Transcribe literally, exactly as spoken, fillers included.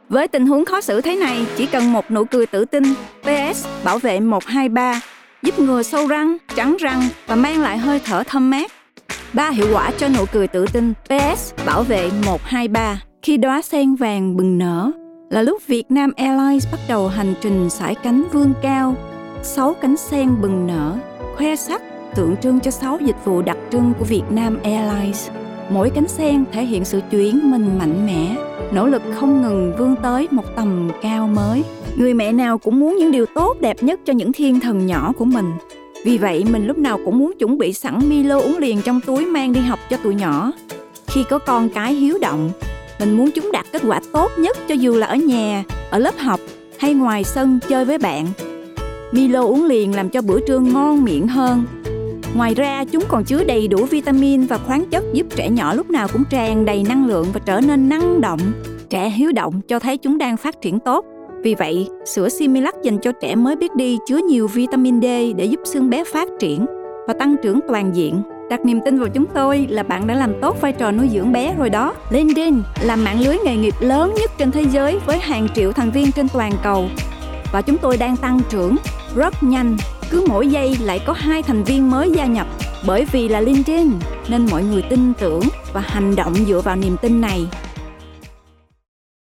Với tình huống khó xử thế này, chỉ cần một nụ cười tự tin pê ét bảo vệ một hai ba, giúp ngừa sâu răng, trắng răng và mang lại hơi thở thơm mát. Ba hiệu quả cho nụ cười tự tin pê ét bảo vệ một hai ba. Khi đóa sen vàng bừng nở là lúc Vietnam Airlines bắt đầu hành trình sải cánh vươn cao. Sáu cánh sen bừng nở, khoe sắc tượng trưng cho sáu dịch vụ đặc trưng của Vietnam Airlines. Mỗi cánh sen thể hiện sự chuyển mình mạnh mẽ, nỗ lực không ngừng vươn tới một tầm cao mới. Người mẹ nào cũng muốn những điều tốt đẹp nhất cho những thiên thần nhỏ của mình. Vì vậy, mình lúc nào cũng muốn chuẩn bị sẵn Milo uống liền trong túi mang đi học cho tụi nhỏ. Khi có con cái hiếu động, mình muốn chúng đạt kết quả tốt nhất cho dù là ở nhà, ở lớp học hay ngoài sân chơi với bạn. Milo uống liền làm cho bữa trưa ngon miệng hơn. Ngoài ra, chúng còn chứa đầy đủ vitamin và khoáng chất giúp trẻ nhỏ lúc nào cũng tràn đầy năng lượng và trở nên năng động. Trẻ hiếu động cho thấy chúng đang phát triển tốt. Vì vậy, sữa Similac dành cho trẻ mới biết đi chứa nhiều vitamin D để giúp xương bé phát triển và tăng trưởng toàn diện. Đặt niềm tin vào chúng tôi là bạn đã làm tốt vai trò nuôi dưỡng bé rồi đó. LinkedIn là mạng lưới nghề nghiệp lớn nhất trên thế giới với hàng triệu thành viên trên toàn cầu. Và chúng tôi đang tăng trưởng rất nhanh. Cứ mỗi giây lại có hai thành viên mới gia nhập. Bởi vì là LinkedIn nên mọi người tin tưởng và hành động dựa vào niềm tin này.